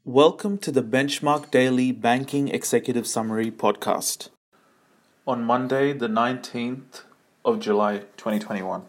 Welcome to the Benchmark Daily Banking Executive Summary podcast. On Monday, the 19th of July 2021.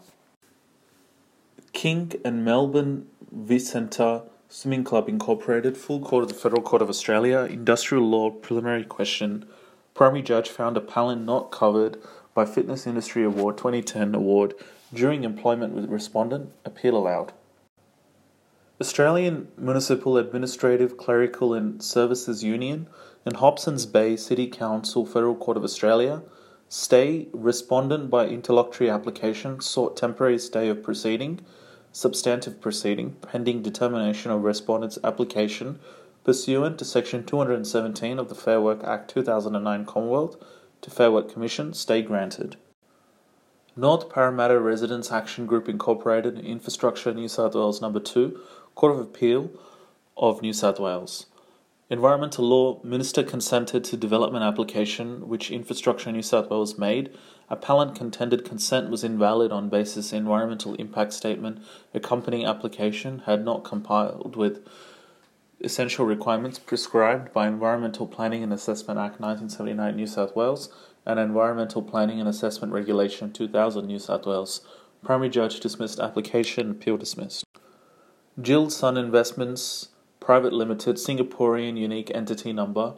King and Melbourne Vicenta Swimming Club Incorporated, Full Court of the Federal Court of Australia, Industrial Law Preliminary Question. Primary Judge found appellant not covered by Fitness Industry Award 2010 award during employment with respondent. Appeal allowed. Australian Municipal Administrative, Clerical and Services Union and Hobsons Bay City Council Federal Court of Australia stay respondent by interlocutory application sought temporary stay of proceeding, substantive proceeding, pending determination of respondent's application pursuant to Section 217 of the Fair Work Act 2009 Commonwealth to Fair Work Commission, stay granted. North Parramatta Residents Action Group Incorporated, Infrastructure New South Wales No. 2, Court of Appeal of New South Wales. Environmental Law Minister consented to development application which Infrastructure New South Wales made. Appellant contended consent was invalid on basis environmental impact statement accompanying application had not complied with essential requirements prescribed by Environmental Planning and Assessment Act 1979 New South Wales and Environmental Planning and Assessment Regulation 2000 New South Wales. Primary Judge dismissed application, appeal dismissed. Jill Sun Investments Private Limited, Singaporean Unique Entity Number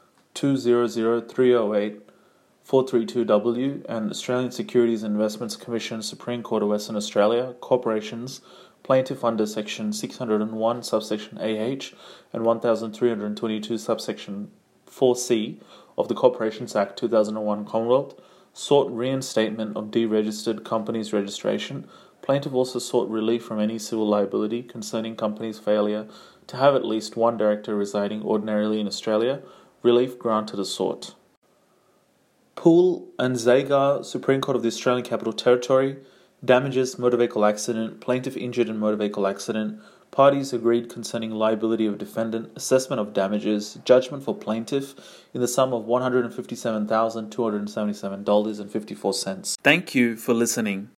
200308432W and Australian Securities Investments Commission Supreme Court of Western Australia, Corporations, Plaintiff under Section 601 subsection AH and 1322 subsection 4C of the Corporations Act 2001 Commonwealth, sought reinstatement of deregistered companies' registration. Plaintiff also sought relief from any civil liability concerning company's failure to have at least one director residing ordinarily in Australia. Relief granted as sought. Poole and Zagar, Supreme Court of the Australian Capital Territory, damages motor vehicle accident, plaintiff injured in motor vehicle accident, parties agreed concerning liability of defendant, assessment of damages, judgment for plaintiff in the sum of $157,277.54. Thank you for listening.